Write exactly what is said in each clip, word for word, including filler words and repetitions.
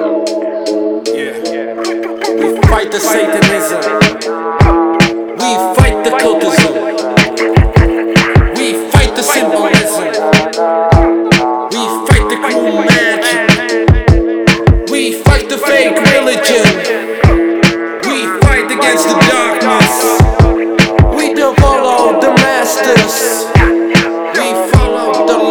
Yeah. We fight the Satanism. We fight the cultism. We fight the symbolism. We fight the cruel magic. We fight the fake religion. We fight against the darkness. We don't follow the masters. We follow the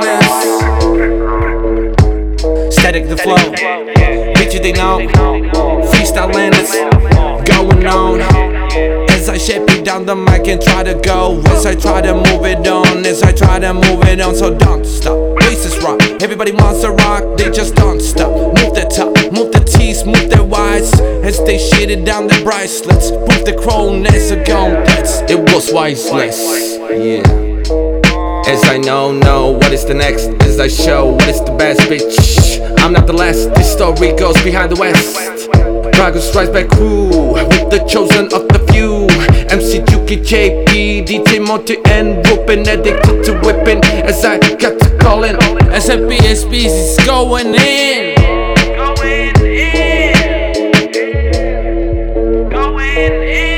likeness. Static the flow. Picture they know. Freestyle landers going on. As I shape it down the mic and try to go. As I try to move it on. As I try to move it on. So don't stop. Bases rock. Everybody wants to rock. They just don't stop. Move the top. Move the T's. Move their Y's. As they shit it down the bracelets. Move the croness are gone. That's it was wiseless. Yeah. As I know, know what is the next. As I show what is the best, bitch. I'm not the last. This story goes behind the west. Dragon strikes back crew with the chosen of the few. M C Juki, J P, D J Monty and Ruben, addicted to whipping. As I got to callin', as a P S P is going in. Going in. Going in.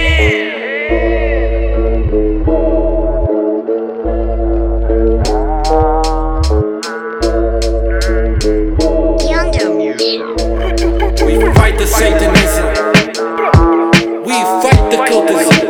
We fight the Satanism. We fight the cultism.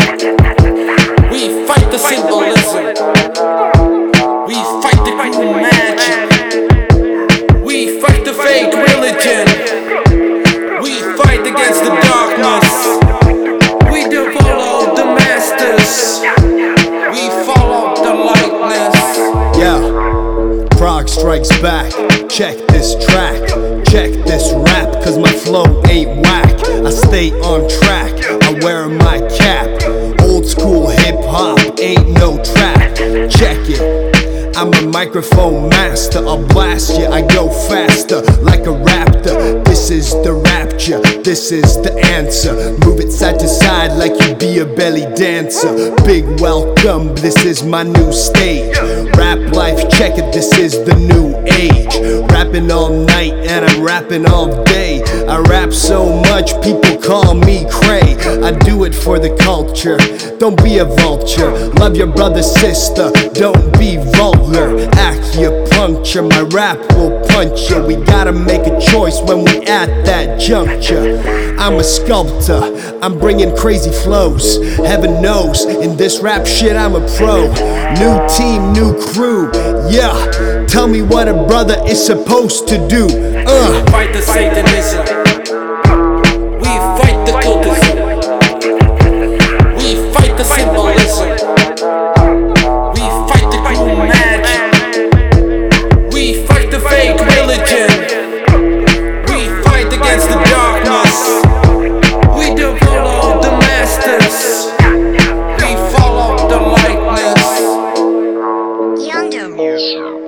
We fight the symbolism. We fight the cruel magic. We fight the fake religion. We fight against the darkness. We don't follow the masters. We follow the likeness. Yeah, Prague strikes back. Check this track. Check this rap, cause my flow ain't whack. I stay on track, I wear my cap. Old school hip hop, ain't no trap. Check it, I'm a microphone master. I'll blast ya, I go faster like a raptor. This is the rapture, this is the answer. Move it side to side like you be a belly dancer. Big welcome, this is my new stage. Rap life, check it, this is the new age. Rapping all night and I'm rapping all day. I rap so much, people call me cray. I do it for the culture, don't be a vulture. Love your brother, sister, don't be vulgar. Acupuncture, my rap will punch you. We gotta make a choice when we at that juncture. I'm a sculptor, I'm bringing crazy flows. Heaven knows, in this rap shit I'm a pro. New team, new crew, yeah. Tell me what a brother is supposed to do. Uh. We fight the Satanism. We fight the cultism. We fight the symbolism. We fight the cruel magic. We fight the fake religion. We fight against the darkness. We don't follow the masters. We follow the likeness. Yonder Music.